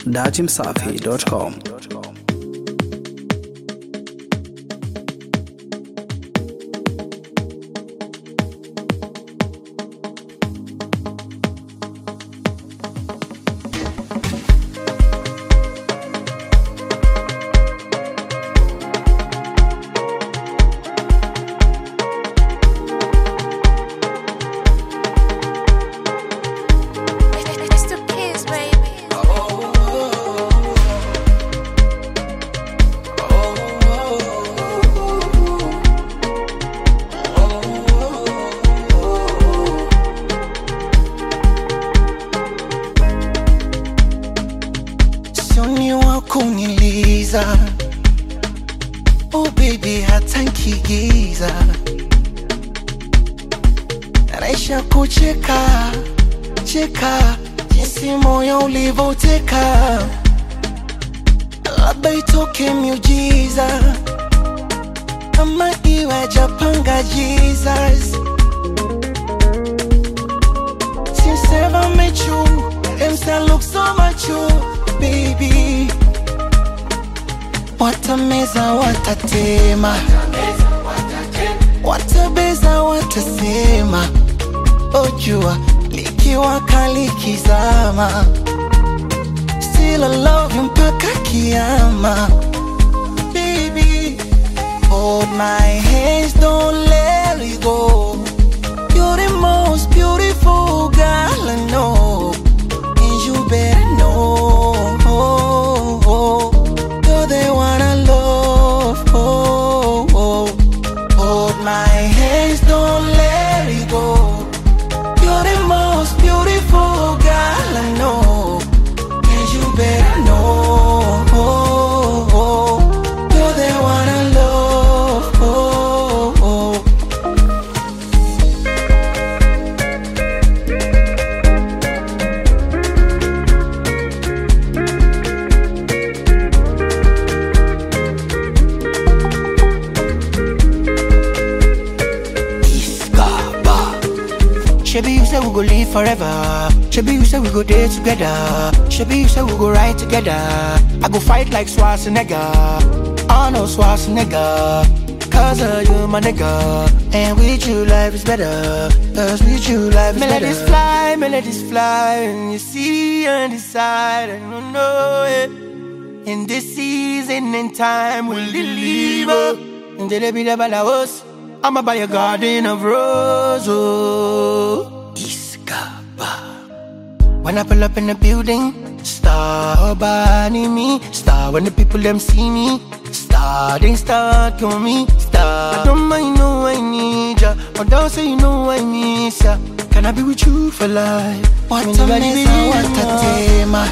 datimsafi.com. Kuniliza, oh baby hata nkigiza naisha kucheka cheka jinsi moyo ulivoteka, labda itoke miujiza ama iwe japanga Jesus. Since ever met you, them still look so much you, baby. Watameza watatema, watabeza watasema, ojua likiwa kali kizama, still I love you mpaka kiyama. Baby, hold my hands, don't let it go. You're the most beautiful girl I know, and you better know. The one I love, oh, oh. Hold my hands, don't let it go. You're the most beautiful girl I know, and you better know. You're the one I love, oh, oh. Shebi you say we go live forever. Shebi you say we go day together. Shebi you say we go ride together. I go fight like Schwarzenegger. Oh no, Schwarzenegger. Cause you my nigga. And with you life is better. Cause with you life is better. Melodies fly, and you see and decide, and you know it. In this season and time we'll deliver. And they'll be the balawos. I'ma buy a garden of roses. Oh. When I pull up in the building, star by me. Star when the people them see me. Star, they start on me. Star, I don't mind, no I need ya. Or don't say you know I miss ya. Can I be with you for life? Watameza watatema,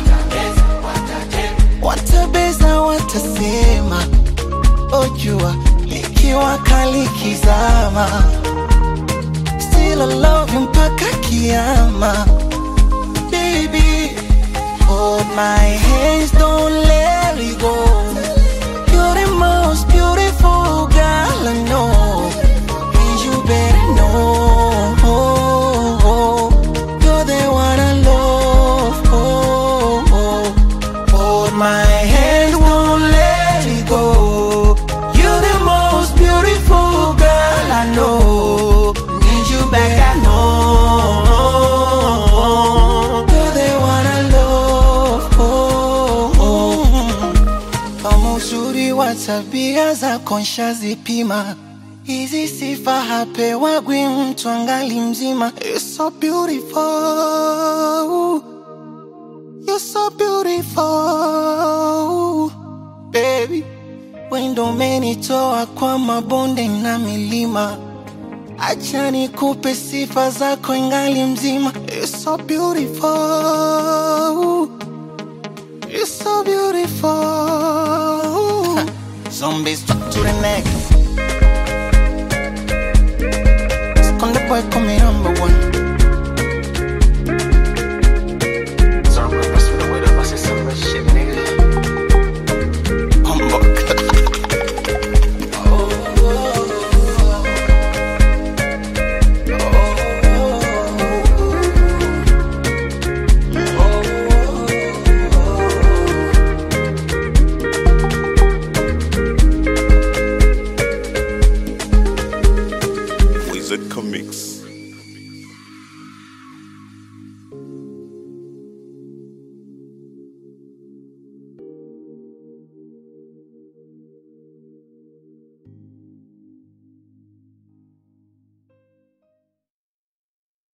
watabeza watasema, ojua likiwa kali kizama, still I love you mpaka kiyama. Baby, hold my hands, don't let it go. You're the most beautiful girl I know, and you better know. You're the one I love, oh, oh. Hold my hand, won't let it go. You're the most beautiful girl I know, need you back, I know. You're the one I love, oh, oh. Kama uzuri wa tabia za konsha zipima, hizi sifa hapewagwi mtu angali mzima. You're so beautiful, you're so beautiful, baby. Wendo umenitoa kwa mabonde na milima, acha nikupe sifa zako ingali mzima. You're so beautiful, you're so beautiful. Zombies stuck to the neck. Esconde boy coming